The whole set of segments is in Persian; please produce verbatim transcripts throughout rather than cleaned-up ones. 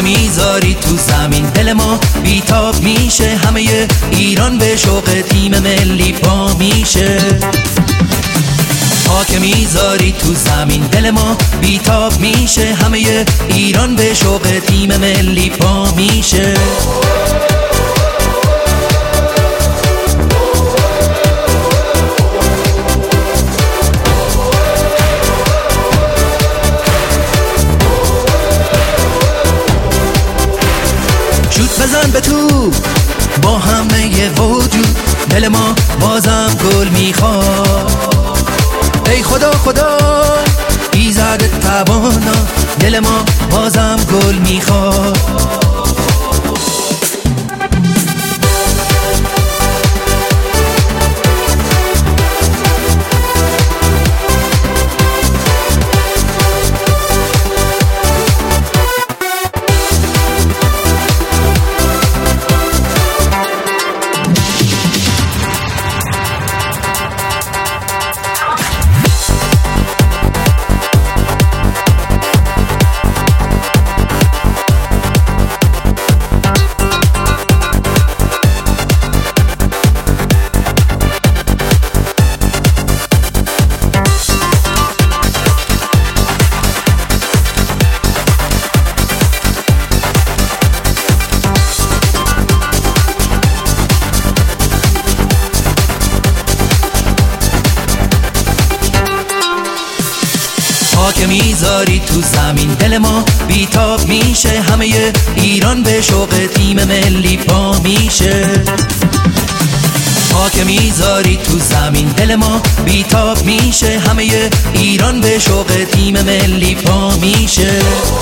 میذاری تو زمین دل ما بیتاب میشه، همه ایران به شوق تیم ملی پا میشه. پا که میذاری تو زمین دل ما بیتاب میشه، همه ایران به شوق تیم ملی پا میشه. بزن به تو با همه وجود، دل ما بازم گل میخواد. ای خدا خدا ایزد توانا، دل ما بازم گل میخواد. که میذاری تو زمین دل ما بیتاب میشه، همه ایران به شوق تیم ملی پا میشه. پا که میذاری تو زمین دل ما بیتاب میشه، همه ایران به شوق تیم ملی پا میشه.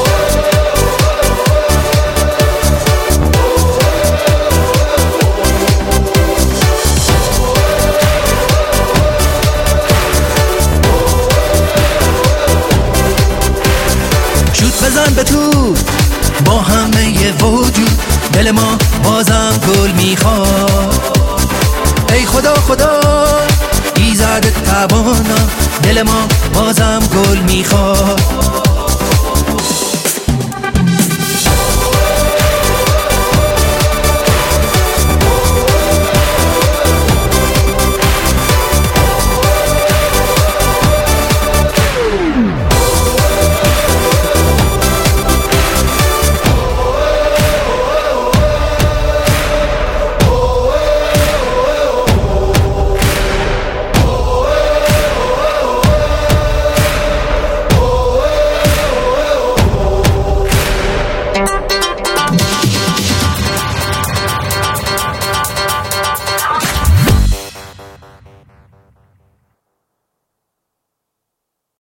بزن به تو با همه وجود، دل ما بازم گل میخواد. ای خدا خدا ایزد توانا، دل ما بازم گل میخواد.